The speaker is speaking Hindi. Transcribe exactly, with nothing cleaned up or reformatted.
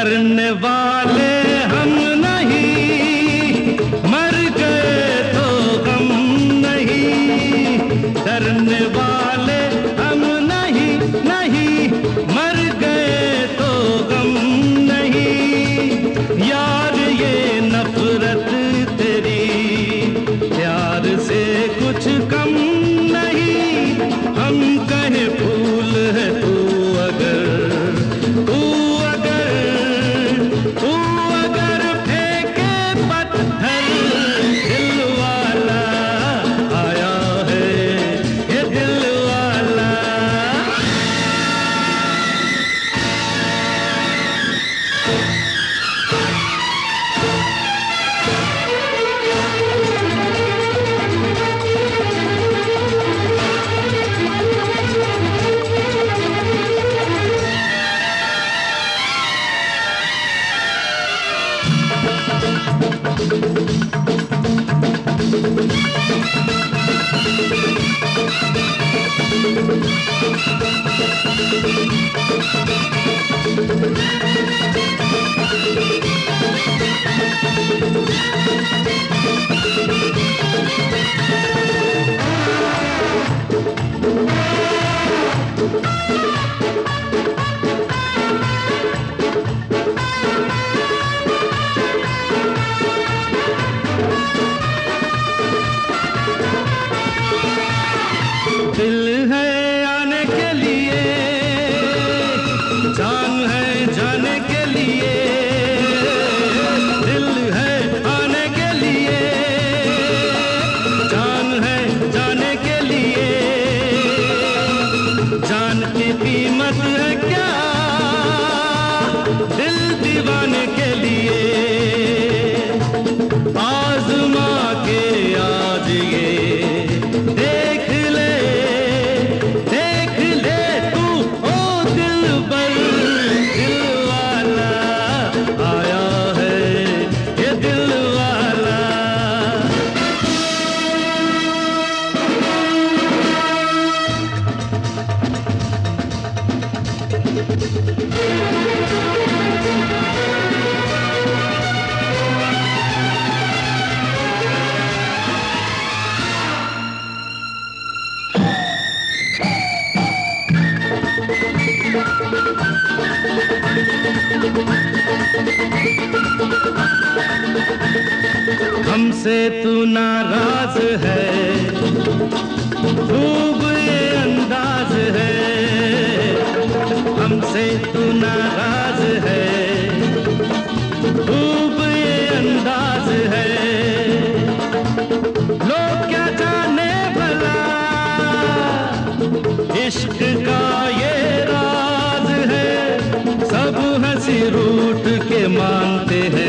डरने वाले हम नहीं, मर गए तो गम नहीं। डरने वाले हम नहीं, नहीं, मर गए तो गम नहीं। यार ये नफरत तेरी प्यार से कुछ कम नहीं। हम कहे फूल है तू अगर, तू अगर, तू अगर फेंके पत्थर, दिल वाला आया है ये दिल वाला। दिल है आने के लिए, जान है जाने के लिए। दिल है आने के लिए, जान है जाने के लिए। जान की कीमत है क्या दिल दीवाने के लिए। आज़मा के आज ये देख ले, देख ले तू ओ दिलबर, दिल वाला आया है ये दिल वाला। हमसे तू नाराज है, खूब ये अंदाज है। हमसे तू नाराज है, खूब ये अंदाज है। लोग क्या जाने भला इश्क का ये राज है। सब हंसी रूठ के मानते हैं